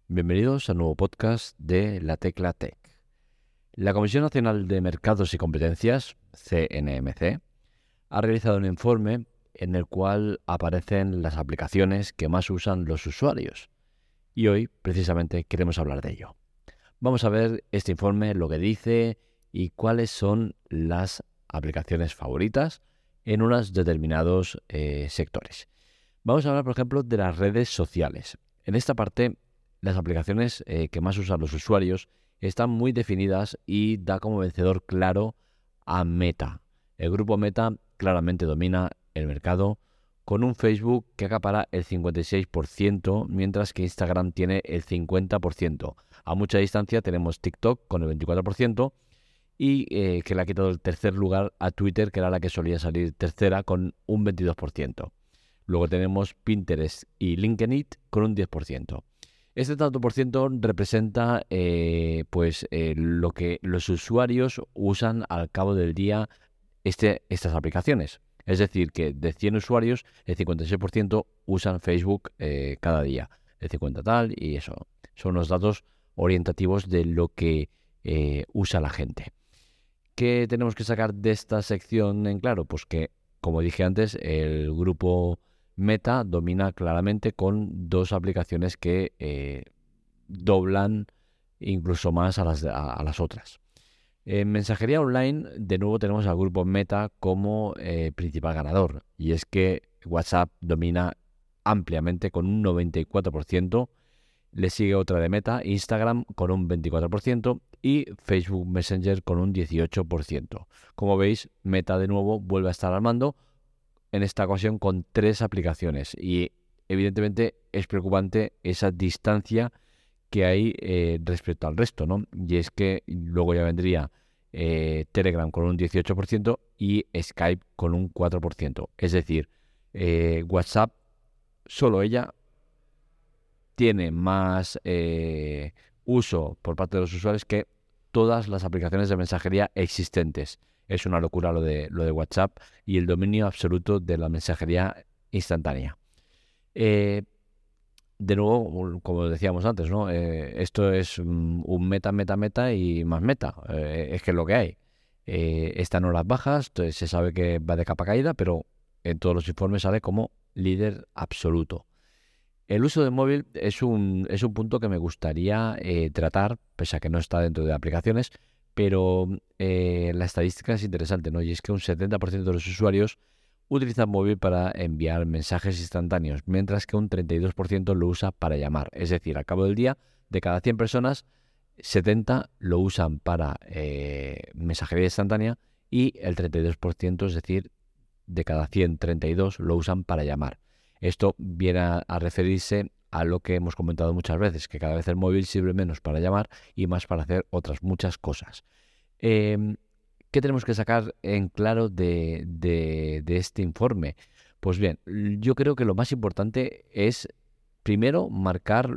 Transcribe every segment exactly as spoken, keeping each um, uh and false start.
Bienvenidos al nuevo podcast de La Tecla Tech. La Comisión Nacional de Mercados y Competencias, C N M C, ha realizado un informe en el cual aparecen las aplicaciones que más usan los usuarios. Y hoy, precisamente, queremos hablar de ello. Vamos a ver este informe, lo que dice y cuáles son las aplicaciones favoritas en unos determinados eh, sectores. Vamos a hablar, por ejemplo, de las redes sociales. En esta parte, las aplicaciones eh, que más usan los usuarios están muy definidas y da como vencedor claro a Meta. El grupo Meta claramente domina el mercado con un Facebook que acapara el cincuenta y seis por ciento, mientras que Instagram tiene el cincuenta por ciento. A mucha distancia tenemos TikTok con el veinticuatro por ciento y eh, que le ha quitado el tercer lugar a Twitter, que era la que solía salir tercera, con un veintidós por ciento. Luego tenemos Pinterest y LinkedIn con un diez por ciento. Este tanto por ciento representa eh, pues eh, lo que los usuarios usan al cabo del día este, estas aplicaciones. Es decir, que de cien usuarios, el cincuenta y seis por ciento usan Facebook eh, cada día. El cincuenta por ciento tal y eso. Son los datos orientativos de lo que eh, usa la gente. ¿Qué tenemos que sacar de esta sección en claro? Pues que, como dije antes, el grupo Meta domina claramente con dos aplicaciones que eh, doblan incluso más a las, a, a las otras. En mensajería online, de nuevo tenemos al grupo Meta como eh, principal ganador. Y es que WhatsApp domina ampliamente con un noventa y cuatro por ciento. Le sigue otra de Meta, Instagram con un veinticuatro por ciento y Facebook Messenger con un dieciocho por ciento. Como veis, Meta de nuevo vuelve a estar al mando, en esta ocasión con tres aplicaciones. Y evidentemente es preocupante esa distancia que hay eh, respecto al resto, ¿no? Y es que luego ya vendría eh, Telegram con un dieciocho por ciento y Skype con un cuatro por ciento. Es decir, eh, WhatsApp, solo ella tiene más eh, uso por parte de los usuarios que todas las aplicaciones de mensajería existentes. Es una locura lo de, lo de WhatsApp y el dominio absoluto de la mensajería instantánea. Eh, de nuevo, como decíamos antes, ¿no? Eh, esto es um, un meta, meta, meta y más meta. Eh, es que es lo que hay. Eh, esta no las bajas, entonces se sabe que va de capa caída, pero en todos los informes sale como líder absoluto. El uso del móvil es un, es un punto que me gustaría eh, tratar, pese a que no está dentro de aplicaciones, pero eh, la estadística es interesante, ¿no? Y es que un setenta por ciento de los usuarios utilizan móvil para enviar mensajes instantáneos, mientras que un treinta y dos por ciento lo usa para llamar. Es decir, al cabo del día, de cada cien personas, setenta lo usan para eh, mensajería instantánea y el treinta y dos por ciento, es decir, de cada cien, treinta y dos lo usan para llamar. Esto viene a, a referirse a lo que hemos comentado muchas veces, que cada vez el móvil sirve menos para llamar y más para hacer otras muchas cosas. Eh, ¿Qué tenemos que sacar en claro de, de, de este informe? Pues bien, yo creo que lo más importante es, primero, marcar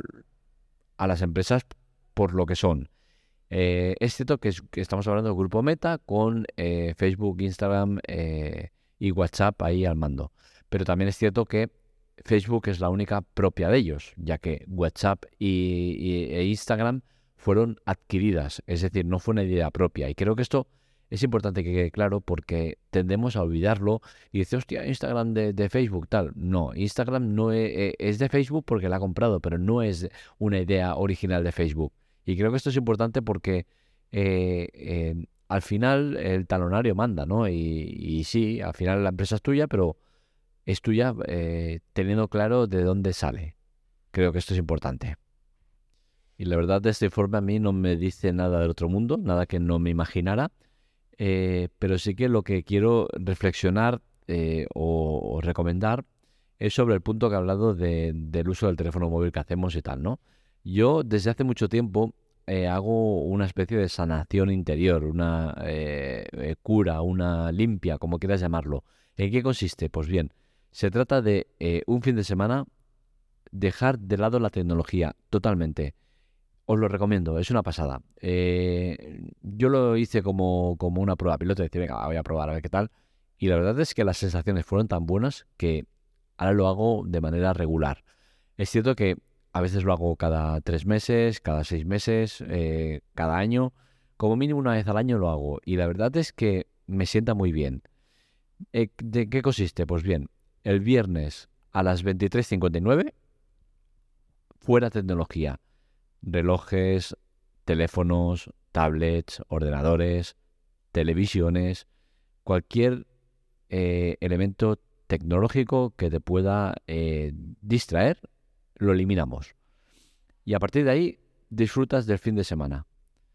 a las empresas por lo que son. Eh, es cierto que, es, que estamos hablando del grupo Meta con eh, Facebook, Instagram eh, y WhatsApp ahí al mando. Pero también es cierto que Facebook es la única propia de ellos, ya que WhatsApp y, y, e Instagram fueron adquiridas, es decir, no fue una idea propia. Y creo que esto es importante que quede claro porque tendemos a olvidarlo y decir, hostia, Instagram de, de Facebook, tal. No, Instagram no es, es de Facebook porque la ha comprado, pero no es una idea original de Facebook. Y creo que esto es importante porque eh, eh, al final el talonario manda, ¿no? Y, y sí, al final la empresa es tuya, pero es tuya eh, teniendo claro de dónde sale. Creo que esto es importante. Y la verdad, de este informe a mí no me dice nada del otro mundo, nada que no me imaginara, eh, pero sí que lo que quiero reflexionar eh, o, o recomendar es sobre el punto que he hablado de, del uso del teléfono móvil que hacemos y tal, ¿no? Yo desde hace mucho tiempo eh, hago una especie de sanación interior, una eh, eh, cura, una limpia, como quieras llamarlo. ¿En qué consiste? Pues bien, se trata de eh, un fin de semana dejar de lado la tecnología totalmente. Os lo recomiendo, es una pasada. Eh, yo lo hice como, como una prueba piloto, decir, venga, voy a probar a ver qué tal. Y la verdad es que las sensaciones fueron tan buenas que ahora lo hago de manera regular. Es cierto que a veces lo hago cada tres meses, cada seis meses, eh, cada año. Como mínimo una vez al año lo hago. Y la verdad es que me sienta muy bien. Eh, ¿De qué consiste? Pues bien, el viernes a las veintitrés cincuenta y nueve, fuera tecnología. Relojes, teléfonos, tablets, ordenadores, televisiones, cualquier eh, elemento tecnológico que te pueda eh, distraer, lo eliminamos. Y a partir de ahí disfrutas del fin de semana.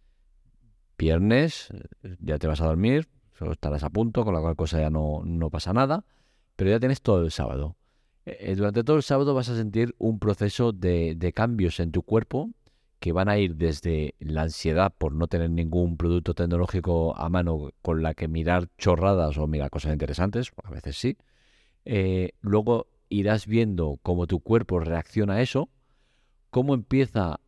Viernes, eh, ya te vas a dormir, solo estarás a punto, con la cual cosa ya no, no pasa nada, pero ya tienes todo el sábado. Eh, durante todo el sábado vas a sentir un proceso de, de cambios en tu cuerpo que van a ir desde la ansiedad por no tener ningún producto tecnológico a mano con la que mirar chorradas o mirar cosas interesantes, a veces sí. Eh, luego irás viendo cómo tu cuerpo reacciona a eso, cómo empieza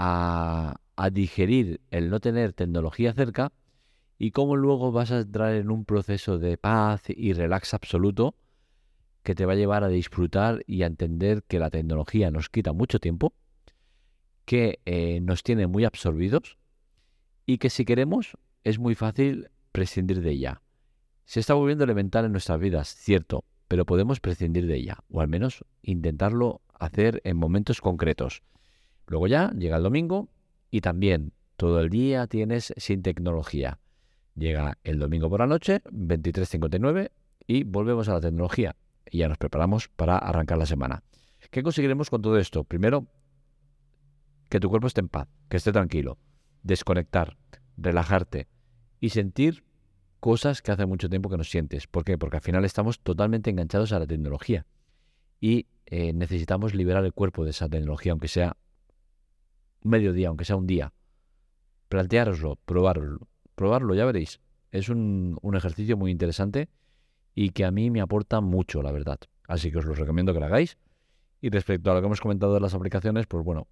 a, a digerir el no tener tecnología cerca y cómo luego vas a entrar en un proceso de paz y relax absoluto que te va a llevar a disfrutar y a entender que la tecnología nos quita mucho tiempo, que eh, nos tiene muy absorbidos y que si queremos es muy fácil prescindir de ella. Se está volviendo elemental en nuestras vidas, cierto, pero podemos prescindir de ella, o al menos intentarlo hacer en momentos concretos. Luego ya llega el domingo y también todo el día tienes sin tecnología. Llega el domingo por la noche, veintitrés cincuenta y nueve, y volvemos a la tecnología. Y ya nos preparamos para arrancar la semana. ¿Qué conseguiremos con todo esto? Primero, que tu cuerpo esté en paz, que esté tranquilo, desconectar, relajarte y sentir cosas que hace mucho tiempo que no sientes. ¿Por qué? Porque al final estamos totalmente enganchados a la tecnología y eh, necesitamos liberar el cuerpo de esa tecnología, aunque sea un mediodía, aunque sea un día. Planteároslo, probarlo, probarlo, ya veréis. Es un, un ejercicio muy interesante y que a mí me aporta mucho, la verdad. Así que os lo recomiendo que lo hagáis. Y respecto a lo que hemos comentado de las aplicaciones, pues bueno,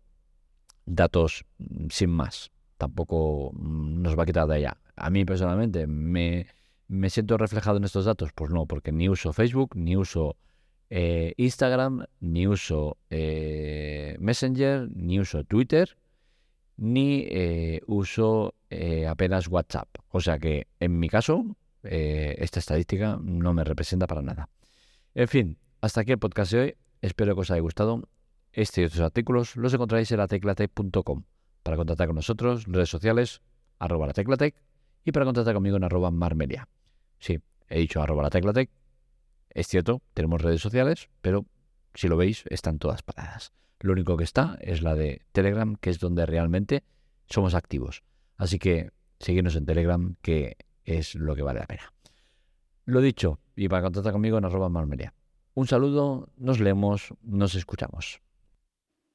datos mm, sin más. Tampoco mm, nos va a quitar de allá. A mí personalmente, ¿me, me siento reflejado en estos datos? Pues no, porque ni uso Facebook, ni uso eh, Instagram, ni uso eh, Messenger, ni uso Twitter, ni eh, uso eh, apenas WhatsApp. O sea que, en mi caso, eh, esta estadística no me representa para nada. En fin, hasta aquí el podcast de hoy. Espero que os haya gustado. Este y otros artículos los encontráis en la teclatec punto com. Para contactar con nosotros, redes sociales, arroba la teclatec, y para contactar conmigo en arroba marmelia. Sí, he dicho arroba la teclatec. Es cierto, tenemos redes sociales, pero si lo veis, están todas paradas. Lo único que está es la de Telegram, que es donde realmente somos activos. Así que seguidnos en Telegram, que es lo que vale la pena. Lo dicho, y para contactar conmigo en arroba marmelia. Un saludo, nos leemos, nos escuchamos.